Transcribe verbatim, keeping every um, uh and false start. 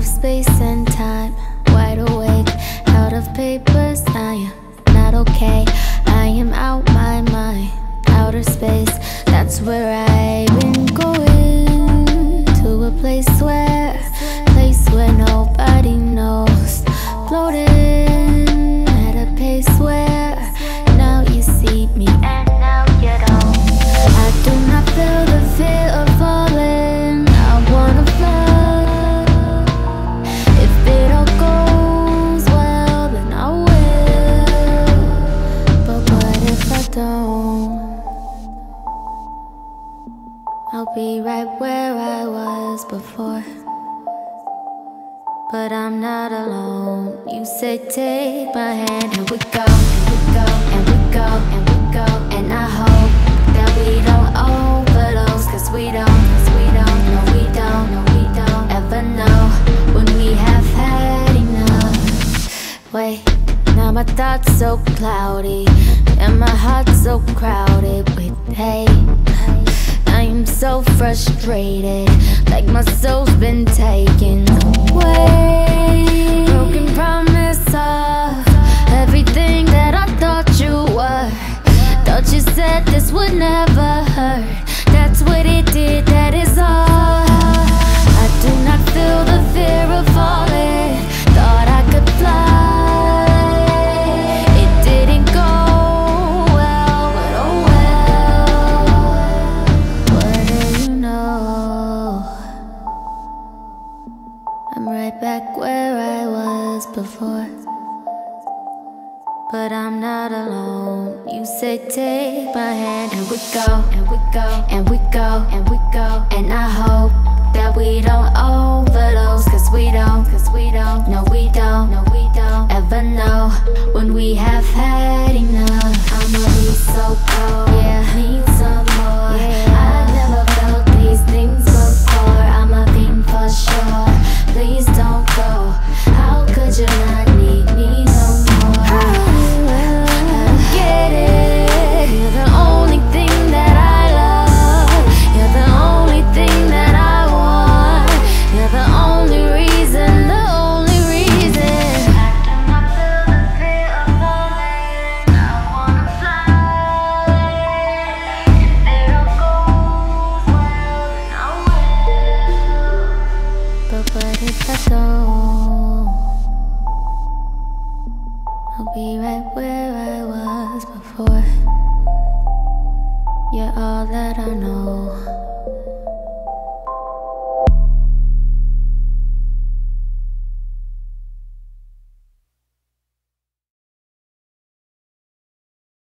of space and time, wide awake, out of papers. I am not okay, I am out my mind. Outer space, that's where I've been going. To a place where, place where nobody knows. Floating at a pace where now you see me and now you don't. I do not feel the fear of falling, I wanna fly. If it all goes well, then I will. But what if I don't? I'll be right where I was before. But I'm not alone. You say take my hand and we go, and we go, and we go, and we go. And I hope that we don't overdose, cause we don't, cause we don't, no we don't, no we don't ever know when we have had enough. Wait, now my thoughts so cloudy, and my heart so crowded with hate. I am so frustrated, like my soul's been taken away. Broken promise of everything that I thought you were. Thought you said this would never hurt. That's what it did, that is all. I do not feel the fear of falling. Thought I could fly. It didn't go well, but oh well. What do you know? I'm right back where I was before. But I'm not alone. You say take my hand and we go, and we go, and we go, and we go. And I hope that we don't overdose, cause we don't, cause we don't, no we don't, no we don't ever know when we have had enough. I'ma be so cold, yeah, need some more, yeah. I've never felt these things before. I'm a fiend for sure. Please don't go. How could you not need me no more? Get it. You're the only thing that I love. You're the only thing that I want. You're the only reason, the only reason. I do not feel the fear of falling. I wanna fly. If it all goes well, then I will. But what if I don't? I'll be right where I was before. You're all that I know.